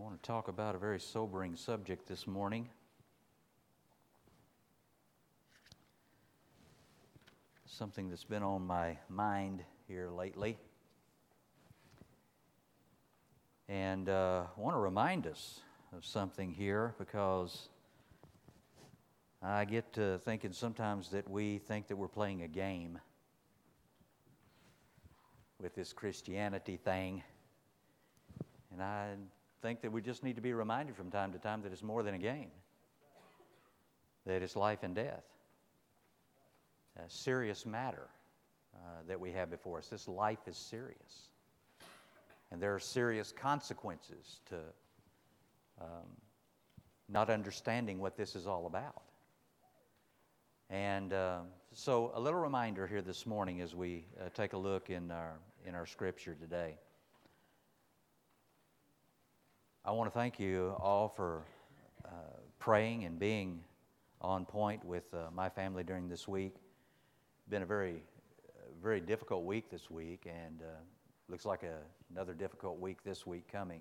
want to talk about a very sobering subject this morning. Something that's been on my mind here lately. And I want to remind us of something here because I get to thinking sometimes that we think that we're playing a game with this Christianity thing. And I think that we just need to be reminded from time to time that it's more than a game, that it's life and death. A serious matter that we have before us. This life is serious. And there are serious consequences to not understanding what this is all about. And so a little reminder here this morning as we take a look in our scripture today. I want to thank you all for praying and being on point with my family during this week. It's been a very difficult week this week, and looks like another difficult week this week coming.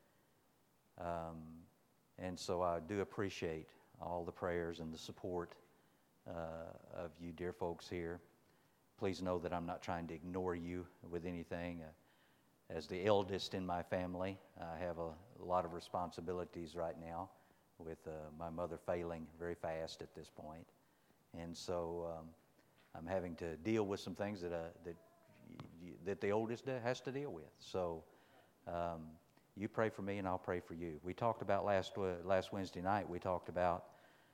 And so I do appreciate all the prayers and the support of you dear folks here. Please know that I'm not trying to ignore you with anything. As the eldest in my family, I have a lot of responsibilities right now with my mother failing very fast at this point. And so I'm having to deal with some things that the oldest has to deal with. So you pray for me and I'll pray for you. We talked about last Wednesday night, we talked about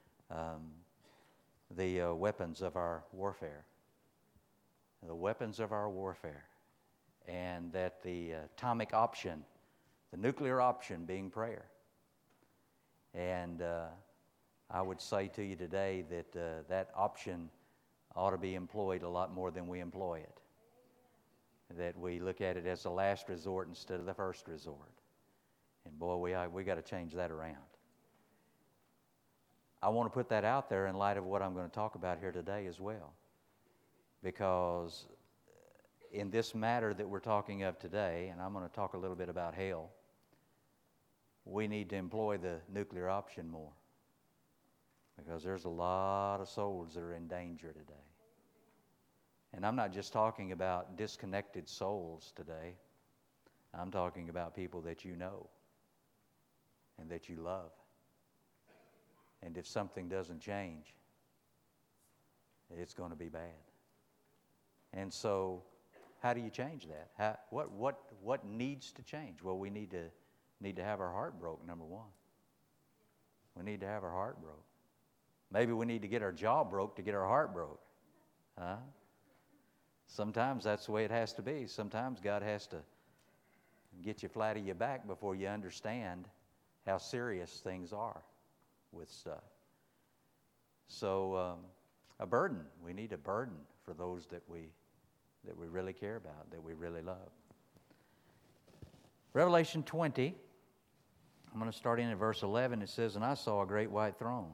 the weapons of our warfare. The weapons of our warfare. And that the atomic option, the nuclear option being prayer. And I would say to you today that that option ought to be employed a lot more than we employ it. That we look at it as the last resort instead of the first resort. And boy, we got to change that around. I want to put that out there in light of what I'm going to talk about here today as well. Because in this matter that we're talking of today, and I'm going to talk a little bit about hell, we need to employ the nuclear option more. Because there's a lot of souls that are in danger today. And I'm not just talking about disconnected souls today. I'm talking about people that you know and that you love. And if something doesn't change, it's going to be bad. And so, how do you change that? What needs to change? Well, we need to have our heart broke, number one. We need to have our heart broke. Maybe we need to get our jaw broke to get our heart broke. Huh? Sometimes that's the way it has to be. Sometimes God has to get you flat on your back before you understand how serious things are with stuff. So a burden. We need a burden for those that we really care about, that we really love. Revelation 20, I'm going to start in at verse 11. It says, "And I saw a great white throne,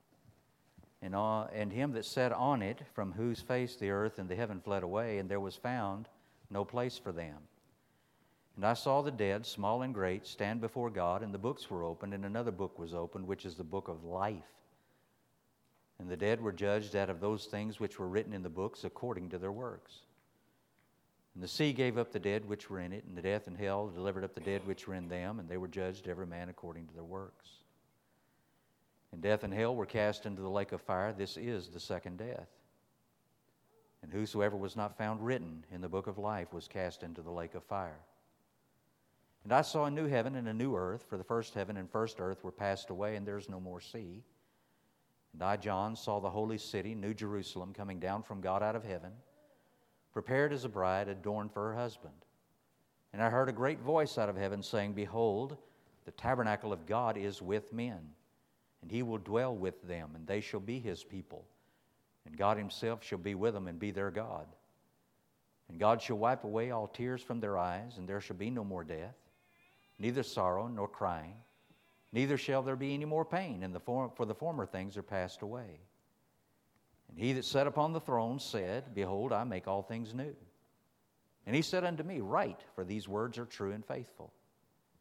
and him that sat on it, from whose face the earth and the heaven fled away, and there was found no place for them. And I saw the dead, small and great, stand before God, and the books were opened, and another book was opened, which is the book of life. And the dead were judged out of those things which were written in the books according to their works. And the sea gave up the dead which were in it, and the death and hell delivered up the dead which were in them, and they were judged every man according to their works. And death and hell were cast into the lake of fire. This is the second death. And whosoever was not found written in the book of life was cast into the lake of fire. And I saw a new heaven and a new earth, for the first heaven and first earth were passed away, and there is no more sea. And I, John, saw the holy city, New Jerusalem, coming down from God out of heaven, prepared as a bride adorned for her husband. And I heard a great voice out of heaven saying, Behold, the tabernacle of God is with men, and he will dwell with them, and they shall be his people. And God himself shall be with them and be their God. And God shall wipe away all tears from their eyes, and there shall be no more death, neither sorrow nor crying, neither shall there be any more pain, for the former things are passed away. And he that sat upon the throne said, Behold, I make all things new. And he said unto me, Write, for these words are true and faithful.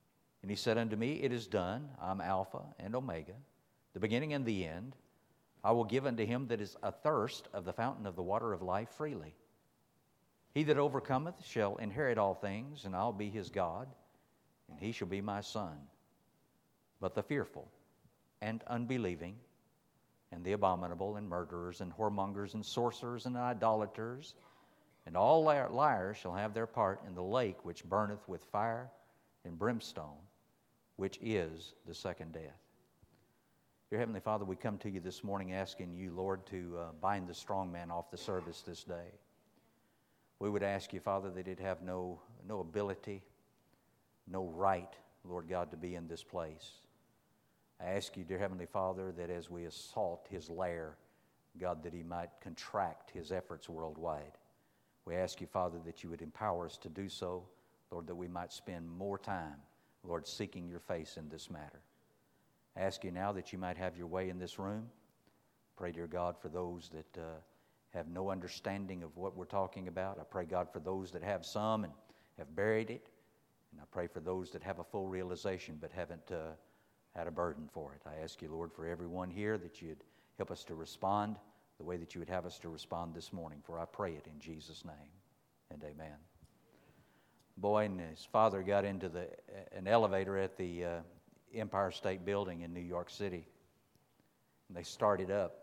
And he said unto me, It is done. I'm Alpha and Omega, the beginning and the end. I will give unto him that is athirst of the fountain of the water of life freely. He that overcometh shall inherit all things, and I'll be his God, and he shall be my son. But the fearful and unbelieving, and the abominable, and murderers, and whoremongers, and sorcerers, and idolaters, and all liars shall have their part in the lake which burneth with fire and brimstone, which is the second death. Dear Heavenly Father, we come to you this morning asking you, Lord, to bind the strong man off the service this day. We would ask you, Father, that he'd have no ability, no right, Lord God, to be in this place. I ask you, dear Heavenly Father, that as we assault his lair, God, that he might contract his efforts worldwide. We ask you, Father, that you would empower us to do so, Lord, that we might spend more time, Lord, seeking your face in this matter. I ask you now that you might have your way in this room. Pray, dear God, for those that have no understanding of what we're talking about. I pray, God, for those that have some and have buried it. And I pray for those that have a full realization but haven't had a burden for it. I ask you, Lord, for everyone here that you'd help us to respond the way that you would have us to respond this morning. For I pray it in Jesus' name, and amen. Boy and his father got into an elevator at the Empire State Building in New York City. And they started up.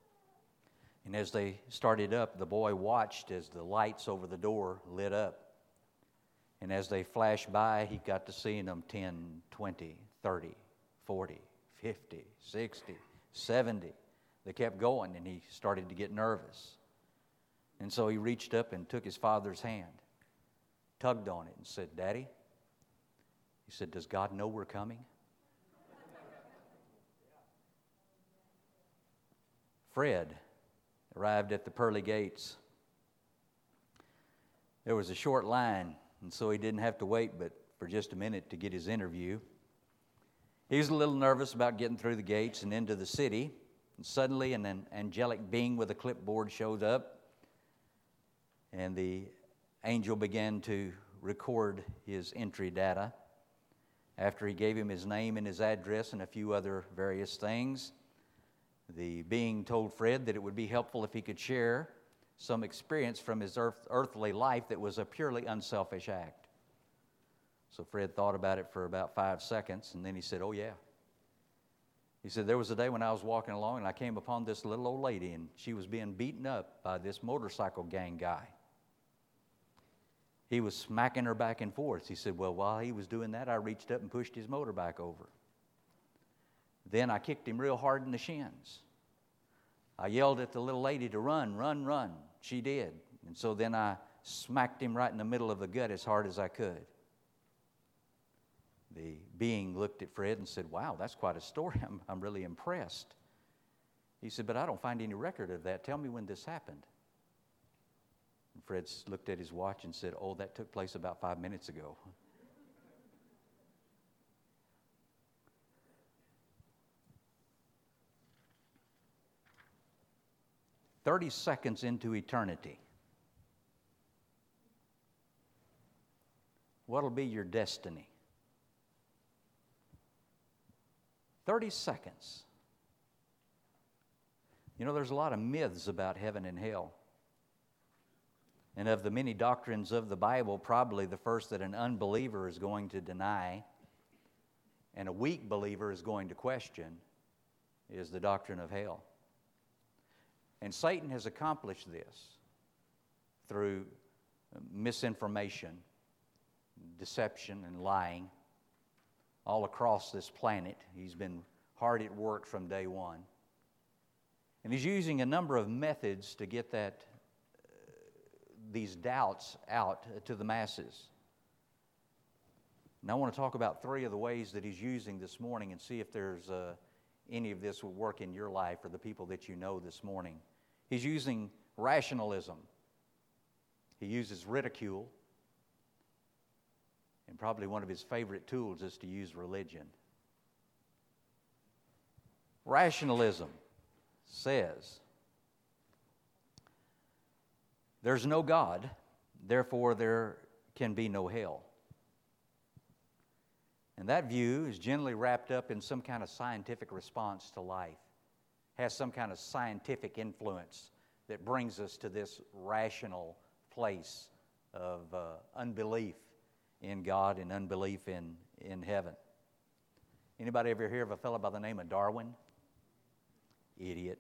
And as they started up, the boy watched as the lights over the door lit up. And as they flashed by, he got to seeing them 10, 20, 30, 40, 50, 60, 70. They kept going, and he started to get nervous. And so he reached up and took his father's hand, tugged on it, and said, Daddy, he said, does God know we're coming? Fred arrived at the pearly gates. There was a short line, and so he didn't have to wait but for just a minute to get his interview. He was a little nervous about getting through the gates and into the city, and suddenly an angelic being with a clipboard showed up, and the angel began to record his entry data. After he gave him his name and his address and a few other various things, the being told Fred that it would be helpful if he could share some experience from his earthly life that was a purely unselfish act. So Fred thought about it for about 5 seconds, and then he said, oh yeah. He said, there was a day when I was walking along and I came upon this little old lady, and she was being beaten up by this motorcycle gang guy. He was smacking her back and forth. He said, well, while he was doing that, I reached up and pushed his motorbike over. Then I kicked him real hard in the shins. I yelled at the little lady to run, run, run. She did. And so then I smacked him right in the middle of the gut as hard as I could. The being looked at Fred and said, wow, that's quite a story. I'm really impressed. He said, but I don't find any record of that. Tell me when this happened. And Fred looked at his watch and said, oh, that took place about 5 minutes ago. "30 seconds into eternity. What'll be your destiny? 30 seconds. You know, there's a lot of myths about heaven and hell. And of the many doctrines of the Bible, probably the first that an unbeliever is going to deny and a weak believer is going to question is the doctrine of hell. And Satan has accomplished this through misinformation, deception, and lying all across this planet. He's been hard at work from day one. And he's using a number of methods to get these doubts out to the masses. And I want to talk about 3 of the ways that he's using this morning and see if there's any of this will work in your life or the people that you know this morning. He's using rationalism. He uses ridicule. And probably one of his favorite tools is to use religion. Rationalism says, there's no God, therefore there can be no hell. And that view is generally wrapped up in some kind of scientific response to life, has some kind of scientific influence that brings us to this rational place of unbelief in God and unbelief in heaven. Anybody ever hear of a fellow by the name of Darwin? Idiot.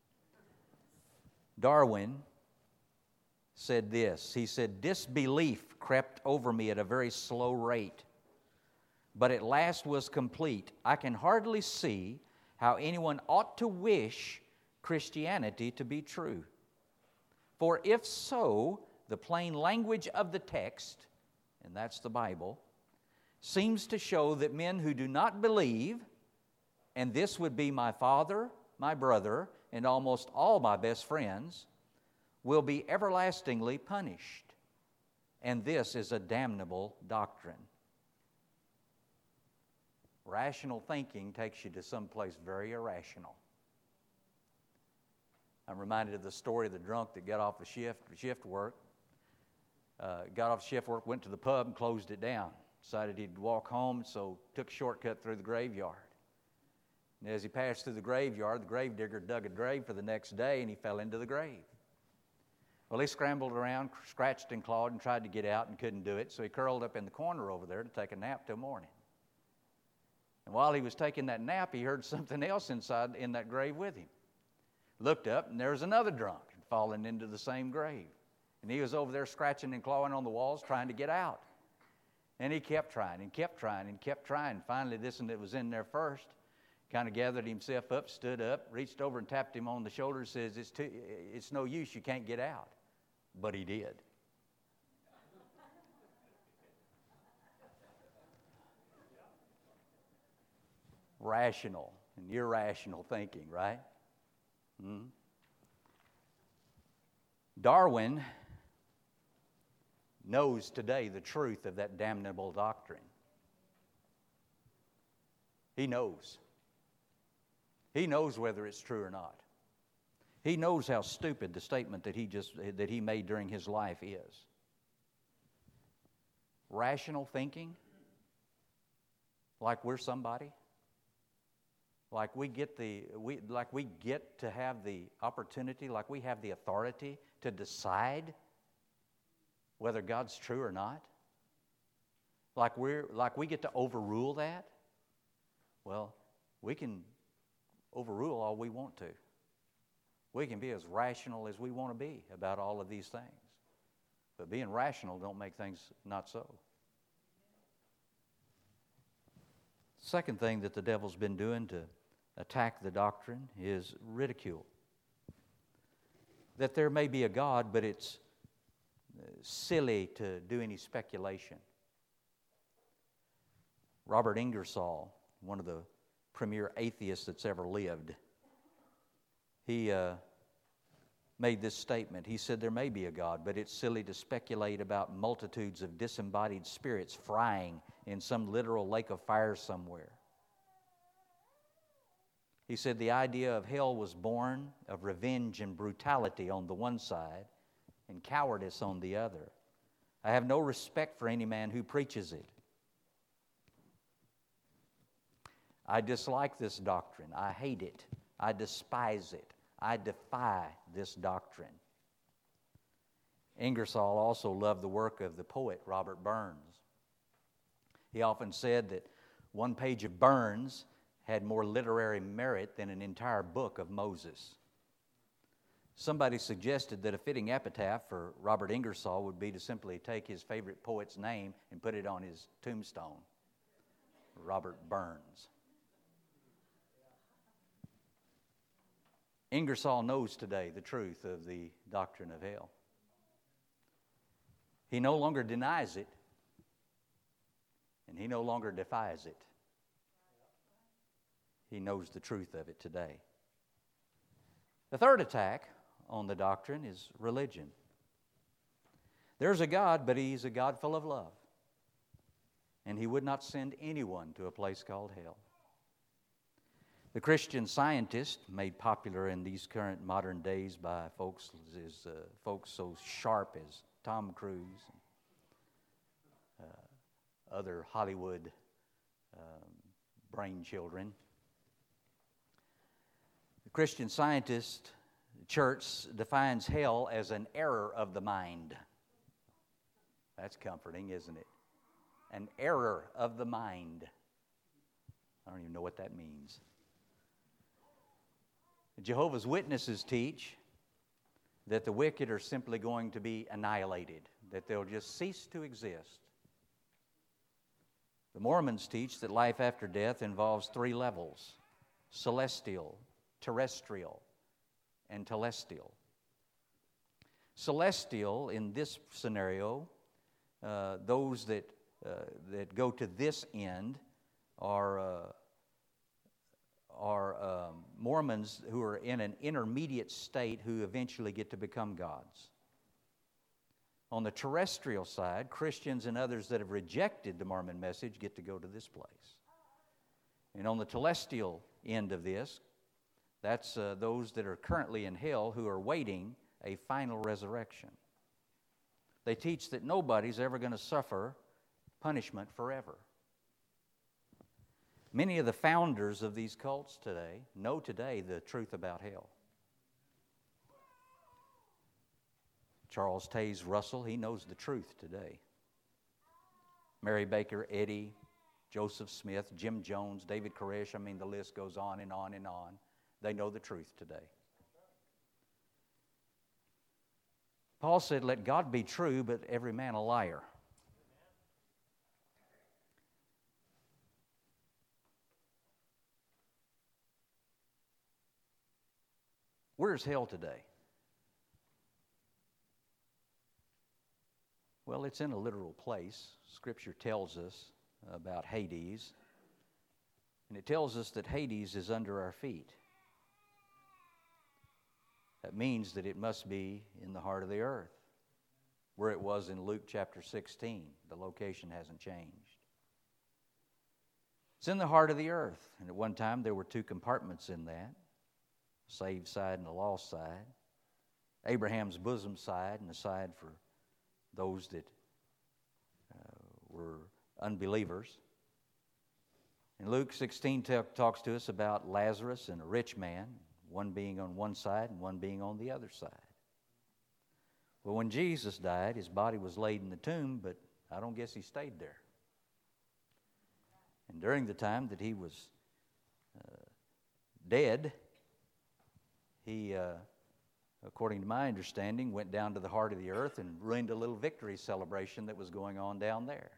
Darwin said this. He said, "Disbelief crept over me at a very slow rate, but at last was complete. I can hardly see how anyone ought to wish Christianity to be true. For if so, the plain language of the text," and that's the Bible, "seems to show that men who do not believe, and this would be my father, my brother, and almost all my best friends, will be everlastingly punished. And this is a damnable doctrine." Rational thinking takes you to someplace very irrational. I'm reminded of the story of the drunk that got off of shift work, went to the pub and closed it down. Decided he'd walk home, so took a shortcut through the graveyard. And as he passed through the graveyard, the gravedigger dug a grave for the next day, and he fell into the grave. Well, he scrambled around, scratched and clawed, and tried to get out and couldn't do it, so he curled up in the corner over there to take a nap till morning. And while he was taking that nap, he heard something else inside in that grave with him. Looked up, and there was another drunk fallen into the same grave. And he was over there scratching and clawing on the walls trying to get out. And he kept trying and kept trying and kept trying. Finally, this one that was in there first kind of gathered himself up, stood up, reached over and tapped him on the shoulder and says, it's no use, you can't get out. But he did. Rational and irrational thinking, right? Darwin knows today the truth of that damnable doctrine. He knows. He knows whether it's true or not. He knows how stupid the statement that he made during his life is. Rational thinking, like we're somebody, like we get to have the opportunity, like we have the authority to decide whether God's true or not. Like we get to overrule that. Well, we can overrule all we want to. We can be as rational as we want to be about all of these things. But being rational don't make things not so. Second thing that the devil's been doing to attack the doctrine is ridicule. That there may be a God, but it's silly to do any speculation. Robert Ingersoll, one of the premier atheists that's ever lived, he made this statement. He said, there may be a God, but it's silly to speculate about multitudes of disembodied spirits frying in some literal lake of fire somewhere. He said the idea of hell was born of revenge and brutality on the one side and cowardice on the other. I have no respect for any man who preaches it. I dislike this doctrine. I hate it. I despise it. I defy this doctrine. Ingersoll also loved the work of the poet Robert Burns. He often said that one page of Burns had more literary merit than an entire book of Moses. Somebody suggested that a fitting epitaph for Robert Ingersoll would be to simply take his favorite poet's name and put it on his tombstone. Robert Burns. Ingersoll knows today the truth of the doctrine of hell. He no longer denies it, and he no longer defies it. He knows the truth of it today. The third attack on the doctrine is religion. There's a God, but He's a God full of love. And He would not send anyone to a place called hell. The Christian Scientist, made popular in these current modern days by folks so sharp as Tom Cruise, other Hollywood brain children. The Christian Scientist Church defines hell as an error of the mind. That's comforting, isn't it? An error of the mind. I don't even know what that means. The Jehovah's Witnesses teach that the wicked are simply going to be annihilated, that they'll just cease to exist. The Mormons teach that life after death involves 3 levels: celestial, terrestrial, and telestial. Celestial, in this scenario, those that go to this end are Mormons who are in an intermediate state who eventually get to become gods. On the terrestrial side, Christians and others that have rejected the Mormon message get to go to this place. And on the telestial end of this, that's those that are currently in hell who are waiting a final resurrection. They teach that nobody's ever going to suffer punishment forever. Many of the founders of these cults today know today the truth about hell. Charles Taze Russell, he knows the truth today. Mary Baker Eddy, Joseph Smith, Jim Jones, David Koresh, the list goes on and on and on. They know the truth today. Paul said, "Let God be true, but every man a liar." Where's hell today? Well, it's in a literal place. Scripture tells us about Hades, and it tells us that Hades is under our feet. That means that it must be in the heart of the earth, where it was in Luke chapter 16. The location hasn't changed. It's in the heart of the earth, and at one time there were 2 compartments in that. Saved side and the lost side. Abraham's bosom side and the side for those that were unbelievers. And Luke 16 talks to us about Lazarus and a rich man, one being on one side and one being on the other side. Well, when Jesus died, his body was laid in the tomb, but I don't guess he stayed there. And during the time that he was dead, he, according to my understanding, went down to the heart of the earth and ruined a little victory celebration that was going on down there.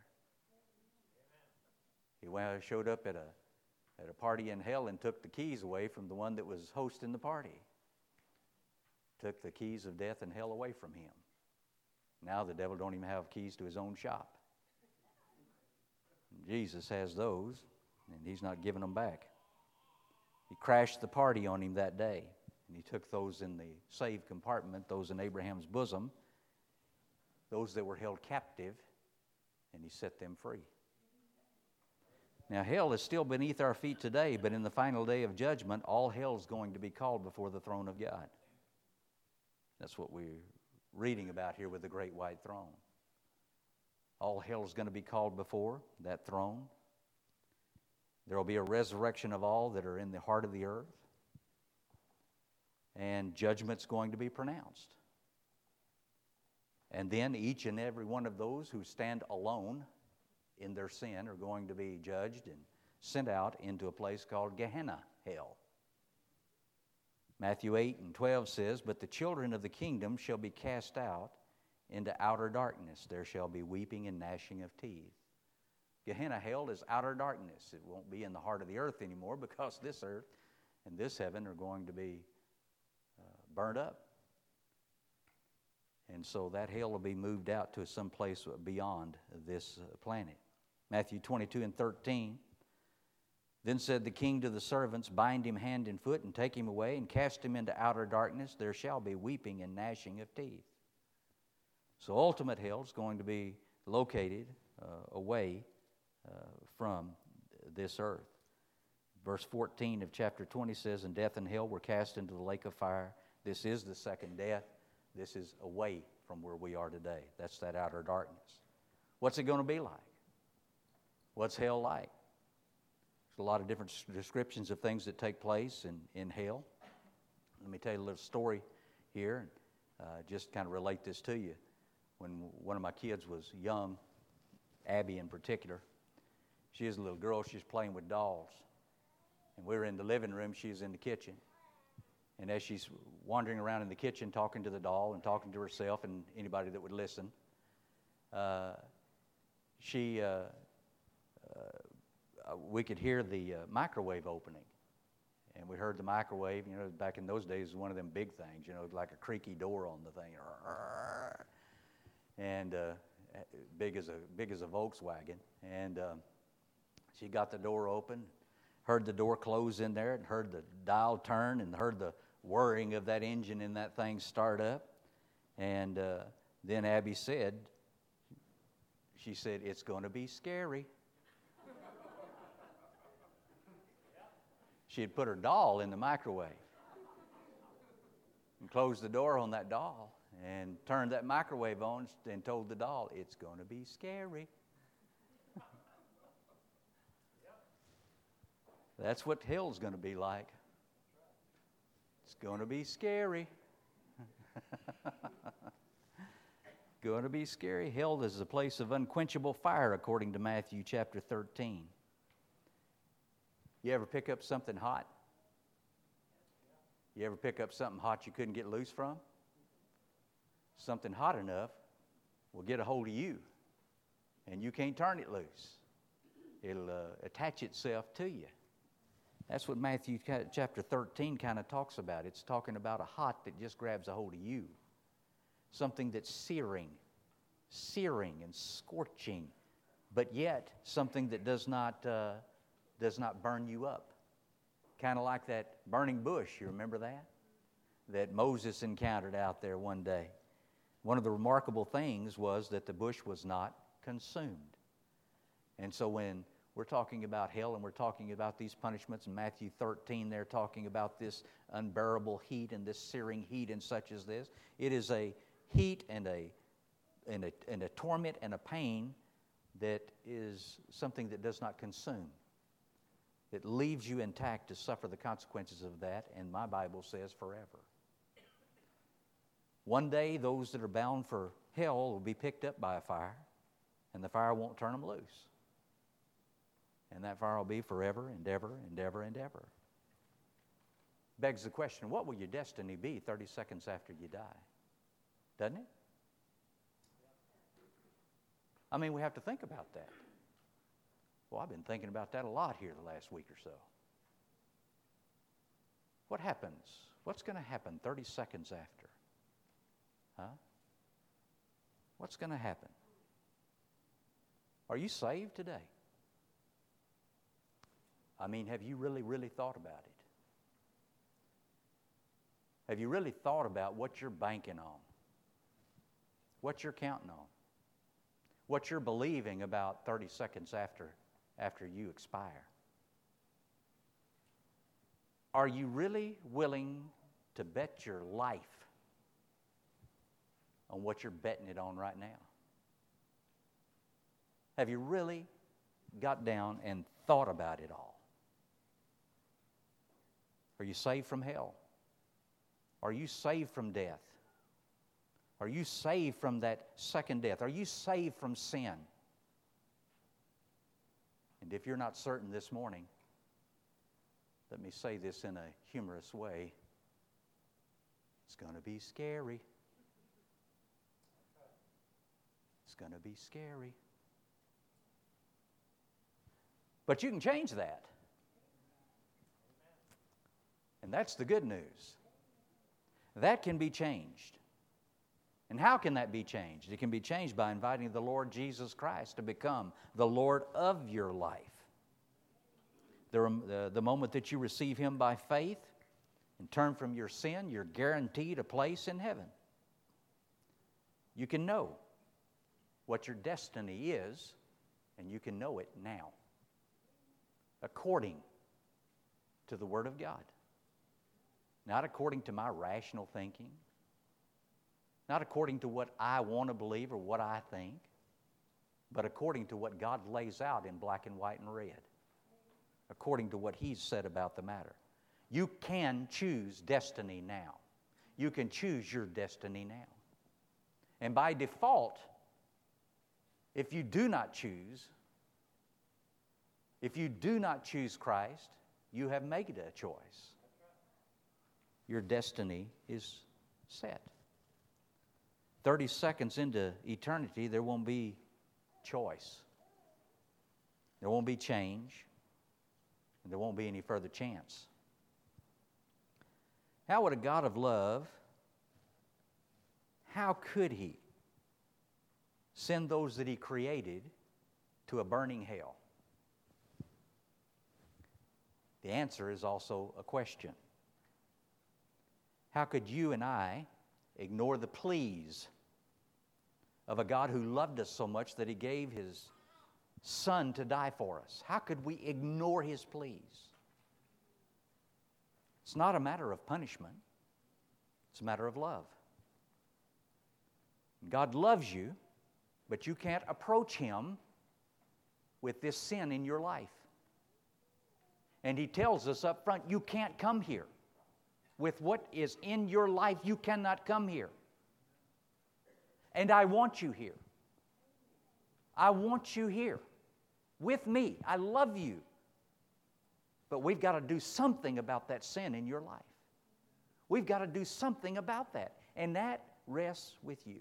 He showed up at a party in hell and took the keys away from the one that was hosting the party. Took the keys of death and hell away from him. Now the devil don't even have keys to his own shop. Jesus has those, and he's not giving them back. He crashed the party on him that day. And he took those in the saved compartment, those in Abraham's bosom, those that were held captive, and he set them free. Now, hell is still beneath our feet today, but in the final day of judgment, all hell is going to be called before the throne of God. That's what we're reading about here with the great white throne. All hell is going to be called before that throne. There will be a resurrection of all that are in the heart of the earth. And judgment's going to be pronounced. And then each and every one of those who stand alone in their sin are going to be judged and sent out into a place called Gehenna, hell. Matthew 8:12 says, "But the children of the kingdom shall be cast out into outer darkness. There shall be weeping and gnashing of teeth." Gehenna, hell, is outer darkness. It won't be in the heart of the earth anymore because this earth and this heaven are going to be burned up. And so that hell will be moved out to some place beyond this planet. Matthew 22:13. "Then said the king to the servants, Bind him hand and foot and take him away and cast him into outer darkness. There shall be weeping and gnashing of teeth." So ultimate hell is going to be located away from this earth. Verse 14 of chapter 20 says, "And death and hell were cast into the lake of fire." This is the second death. This is away from where we are today. That's that outer darkness. What's it going to be like? What's hell like? a lot of different descriptions of things that take place in hell. Let me tell you a little story here, just kind of relate this to you. When one of my kids was young, Abby in particular, she is a little girl, she's playing with dolls. And we were in the living room, she's in the kitchen. And as she's wandering around in the kitchen talking to the doll and talking to herself and anybody that would listen, we could hear the microwave opening. And we heard the microwave, back in those days, it was one of them big things, like a creaky door on the thing. And big as a Volkswagen. And she got the door open, heard the door close in there, and heard the dial turn, and heard the whirring of that engine in that thing start up. And then Abby said, "It's going to be scary." She had put her doll in the microwave and closed the door on that doll and turned that microwave on and told the doll, "It's going to be scary." That's what hell's going to be like. It's going to be scary. Going to be scary. Hell is a place of unquenchable fire, according to Matthew chapter 13. You ever pick up something hot? You ever pick up something hot you couldn't get loose from? Something hot enough will get a hold of you, and you can't turn it loose. It'll attach itself to you. That's what Matthew chapter 13 kind of talks about. It's talking about a hot that just grabs a hold of you. Something that's searing and scorching, but yet something that does not burn you up. Kind of like that burning bush, you remember that Moses encountered out there one day. One of the remarkable things was that the bush was not consumed. And so when we're talking about hell and we're talking about these punishments in Matthew 13, they're talking about this unbearable heat and this searing heat and such as this. It is a heat and a torment and a pain that is something that does not consume. It leaves you intact to suffer the consequences of that, and my Bible says forever. One day, those that are bound for hell will be picked up by a fire, and the fire won't turn them loose. And that fire will be forever and ever and ever and ever. Begs the question, what will your destiny be 30 seconds after you die? Doesn't it? I mean, we have to think about that. Well, I've been thinking about that a lot here the last week or so. What happens? What's going to happen 30 seconds after? Huh? What's going to happen? Are you saved today? I mean, have you really, really thought about it? Have you really thought about what you're banking on? What you're counting on? What you're believing about 30 seconds after you expire? Are you really willing to bet your life on what you're betting it on right now? Have you really got down and thought about it all? Are you saved from hell? Are you saved from death? Are you saved from that second death? Are you saved from sin? And if you're not certain this morning, let me say this in a humorous way. It's going to be scary. It's going to be scary. But you can change that. And that's the good news. That can be changed. And how can that be changed? It can be changed by inviting the Lord Jesus Christ to become the Lord of your life. The moment that you receive Him by faith and turn from your sin, you're guaranteed a place in heaven. You can know what your destiny is, and you can know it now, according to the Word of God. Not according to my rational thinking, not according to what I want to believe or what I think, but according to what God lays out in black and white and red. according to what He's said about the matter. You can choose destiny now. You can choose your destiny now. And by default, if you do not choose Christ, you have made a choice. Your destiny is set. 30 seconds into eternity, there won't be choice. There won't be change. And there won't be any further chance. How would a God of love, how could He send those that He created to a burning hell? The answer is also a question. How could you and I ignore the pleas of a God who loved us so much that He gave His Son to die for us? How could we ignore His pleas? It's not a matter of punishment. It's a matter of love. God loves you, but you can't approach Him with this sin in your life. And He tells us up front, you can't come here. With what is in your life, you cannot come here. And I want you here. I want you here with me. I love you. But we've got to do something about that sin in your life. We've got to do something about that. And that rests with you.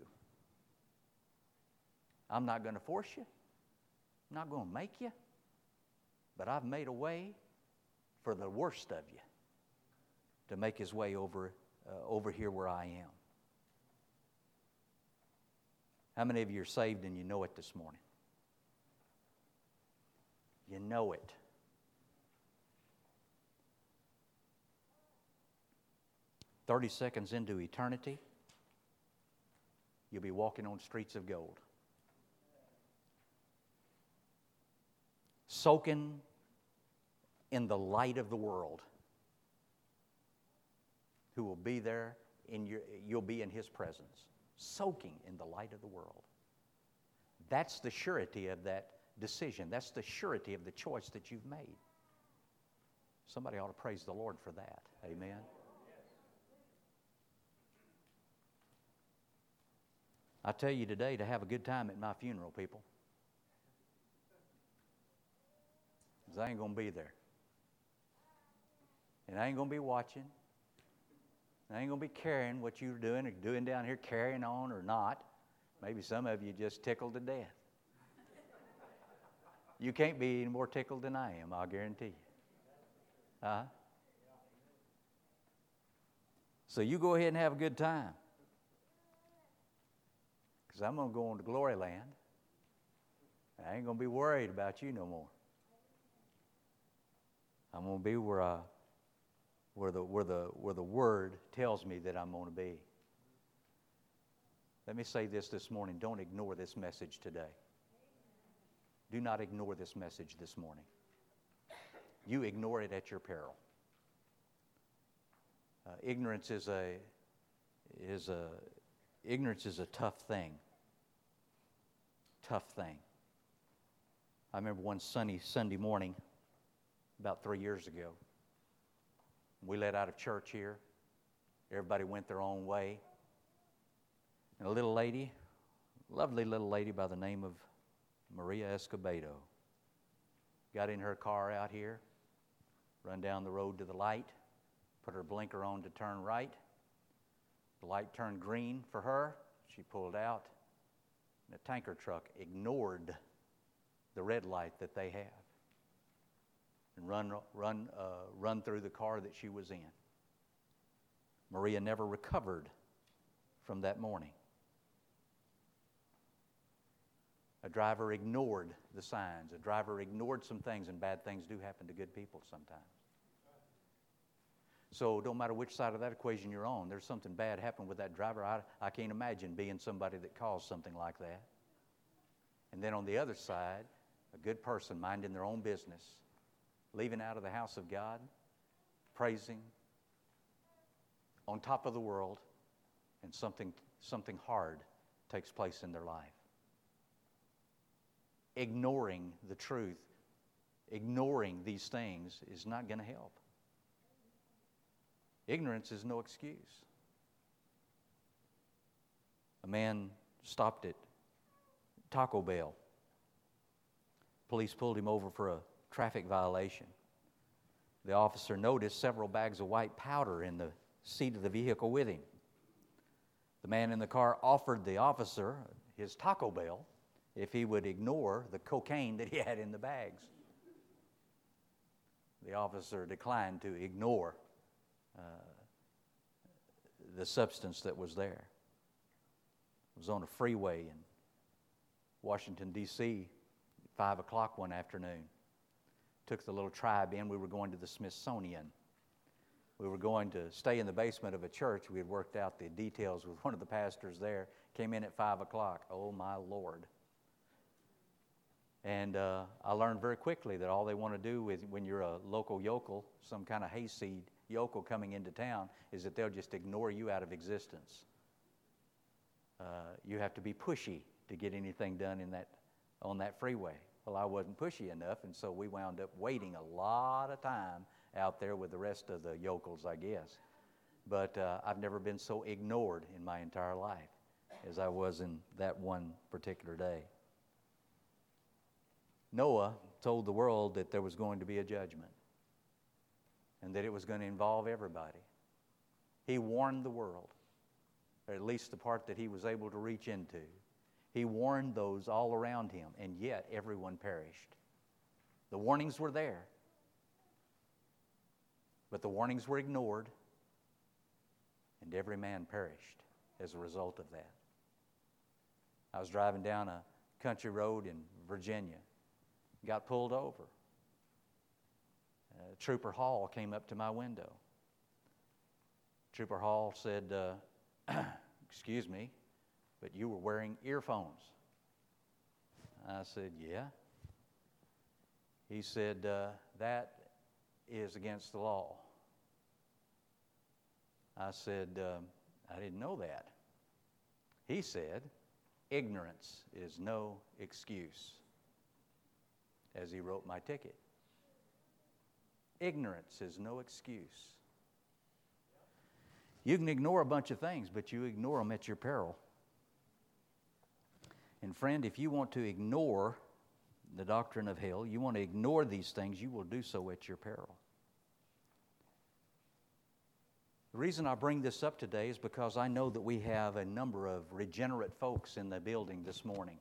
I'm not going to force you. I'm not going to make you. But I've made a way for the worst of you to make his way over here where I am. How many of you are saved and you know it this morning? You know it. "30 seconds into eternity, you'll be walking on streets of gold. Soaking in the light of the world. Who will be there, you'll be in His presence. Soaking in the light of the world. That's the surety of that decision. That's the surety of the choice that you've made. Somebody ought to praise the Lord for that. Amen. I tell you today to have a good time at my funeral, people. Because I ain't going to be there. And I ain't going to be watching. I ain't going to be carrying what you're doing or doing down here, carrying on or not. Maybe some of you just tickled to death. You can't be any more tickled than I am, I'll guarantee you. So you go ahead and have a good time. Because I'm going to go on to glory land. I ain't going to be worried about you no more. I'm going to be where the Word tells me that I'm going to be. Let me say this morning. Don't ignore this message today. Do not ignore this message this morning. You ignore it at your peril. Ignorance is a tough thing. Tough thing. I remember one sunny Sunday morning about 3 years ago. We let out of church here. Everybody went their own way. And a little lady, lovely little lady by the name of Maria Escobedo, got in her car out here, run down the road to the light, put her blinker on to turn right. The light turned green for her. She pulled out. And a tanker truck ignored the red light that they have and run through the car that she was in. Maria never recovered from that morning. A driver ignored the signs. A driver ignored some things, and bad things do happen to good people sometimes. So no matter which side of that equation you're on, there's something bad happened with that driver. I can't imagine being somebody that caused something like that. And then on the other side, a good person minding their own business, leaving out of the house of God, praising, on top of the world, and something hard takes place in their life. Ignoring the truth ignoring these things is not going to help. Ignorance is no excuse. A man stopped at Taco Bell. Police pulled him over for a traffic violation. The officer noticed several bags of white powder in the seat of the vehicle with him. The man in the car offered the officer his Taco Bell if he would ignore the cocaine that he had in the bags. The officer declined to ignore the substance that was there. It was on a freeway in Washington, D.C., at 5 o'clock one afternoon. Took the little tribe in. We were going to the Smithsonian. We were going to stay in the basement of a church. We had worked out the details with one of the pastors there. Came in at 5 o'clock. Oh, my Lord. And I learned very quickly that all they want to do is, when you're a local yokel, some kind of hayseed yokel coming into town, is that they'll just ignore you out of existence. You have to be pushy to get anything done on that freeway. Well, I wasn't pushy enough, and so we wound up waiting a lot of time out there with the rest of the yokels, I guess. But I've never been so ignored in my entire life as I was in that one particular day. Noah told the world that there was going to be a judgment and that it was going to involve everybody. He warned the world, or at least the part that he was able to reach into. He warned those all around him, and yet everyone perished. The warnings were there, but the warnings were ignored, and every man perished as a result of that. I was driving down a country road in Virginia, got pulled over. Trooper Hall came up to my window. Trooper Hall said, excuse me, but you were wearing earphones. I said, yeah. He said, that is against the law. I said, I didn't know that. He said, ignorance is no excuse, as he wrote my ticket. Ignorance is no excuse. You can ignore a bunch of things, but you ignore them at your peril. And friend, if you want to ignore the doctrine of hell, you want to ignore these things, you will do so at your peril. The reason I bring this up today is because I know that we have a number of regenerate folks in the building this morning.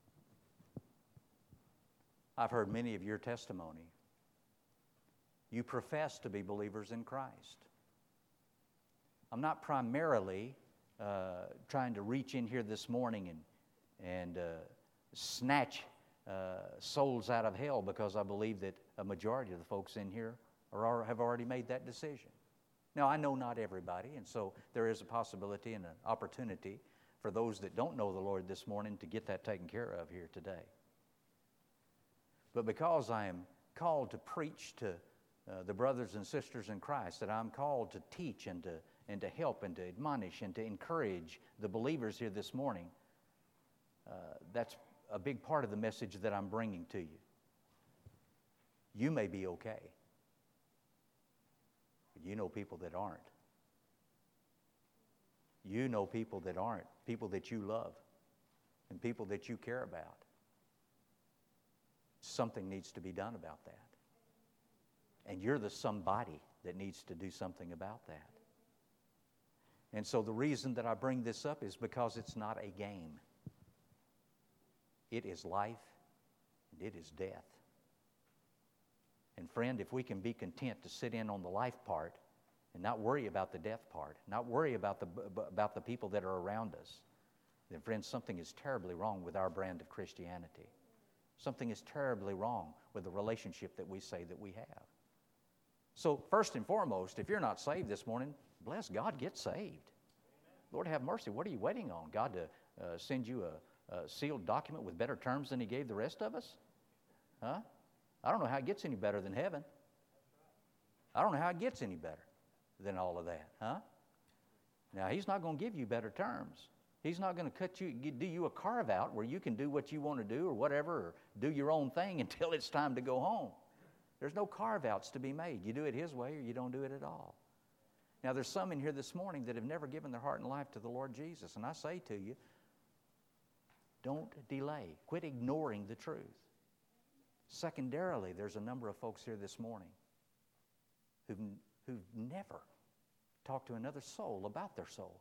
I've heard many of your testimony. You profess to be believers in Christ. I'm not primarily trying to reach in here this morning and snatch souls out of hell, because I believe that a majority of the folks in here have already made that decision. Now, I know not everybody, and so there is a possibility and an opportunity for those that don't know the Lord this morning to get that taken care of here today. But because I am called to preach to the brothers and sisters in Christ, that I'm called to teach and to help and to admonish and to encourage the believers here this morning, that's a big part of the message that I'm bringing to you. You may be okay, but you know people that aren't. You know people that aren't, people that you love and people that you care about. Something needs to be done about that. And you're the somebody that needs to do something about that. And so the reason that I bring this up is because it's not a game. It is life and it is death. And friend, if we can be content to sit in on the life part and not worry about the death part, not worry about the people that are around us, then friend, something is terribly wrong with our brand of Christianity. Something is terribly wrong with the relationship that we say that we have. So first and foremost, if you're not saved this morning, bless God, get saved. Lord have mercy, what are you waiting on? God to send you a sealed document with better terms than He gave the rest of us? Huh? I don't know how it gets any better than heaven. I don't know how it gets any better than all of that, huh? Now, He's not going to give you better terms. He's not going to do you a carve out where you can do what you want to do or whatever, or do your own thing until it's time to go home. There's no carve-outs to be made. You do it His way or you don't do it at all. Now, there's some in here this morning that have never given their heart and life to the Lord Jesus. And I say to you, don't delay. Quit ignoring the truth. Secondarily, there's a number of folks here this morning who've never talked to another soul about their soul.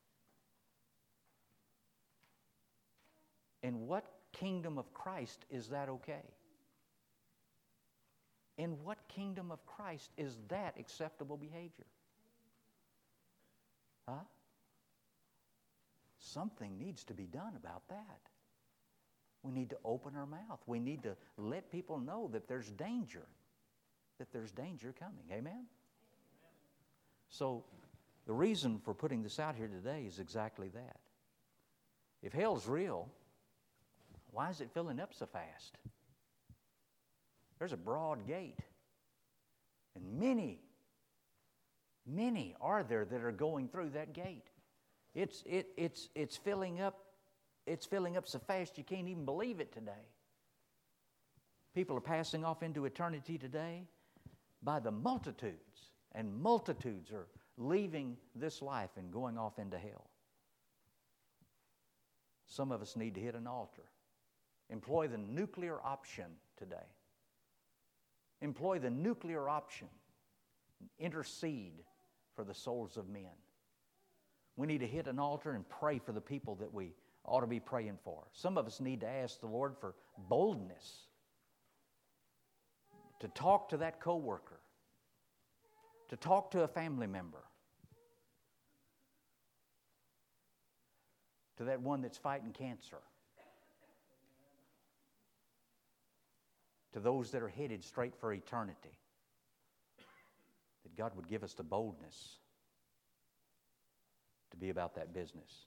In what kingdom of Christ is that okay? In what kingdom of Christ is that acceptable behavior? Huh? Something needs to be done about that. We need to open our mouth. We need to let people know that there's danger. That there's danger coming. Amen? So, the reason for putting this out here today is exactly that. If hell's real, why is it filling up so fast? There's a broad gate. And many are there that are going through that gate. It's filling up. It's filling up so fast you can't even believe it today. People are passing off into eternity today by the multitudes, and multitudes are leaving this life and going off into hell. Some of us need to hit an altar. Employ the nuclear option today. Employ the nuclear option. Intercede for the souls of men. We need to hit an altar and pray for the people that we ought to be praying for. Some of us need to ask the Lord for boldness to talk to that coworker, to talk to a family member, to that one that's fighting cancer, to those that are headed straight for eternity. That God would give us the boldness to be about that business.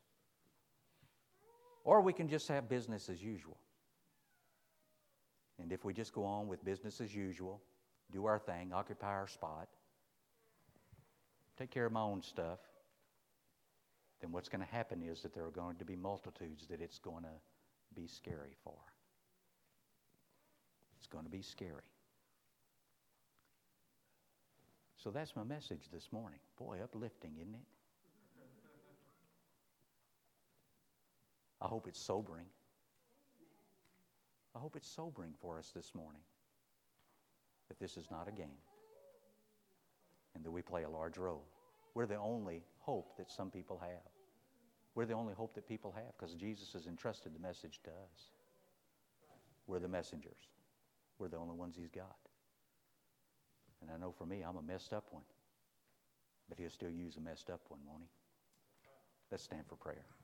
Or we can just have business as usual. And if we just go on with business as usual, do our thing, occupy our spot, take care of my own stuff, then what's going to happen is that there are going to be multitudes that it's going to be scary for. It's going to be scary. So that's my message this morning. Boy, uplifting, isn't it? I hope it's sobering. I hope it's sobering for us this morning. That this is not a game. And that we play a large role. We're the only hope that some people have. We're the only hope that people have because Jesus has entrusted the message to us. We're the messengers. We're the only ones He's got. And I know for me, I'm a messed up one. But He'll still use a messed up one, won't He? Let's stand for prayer.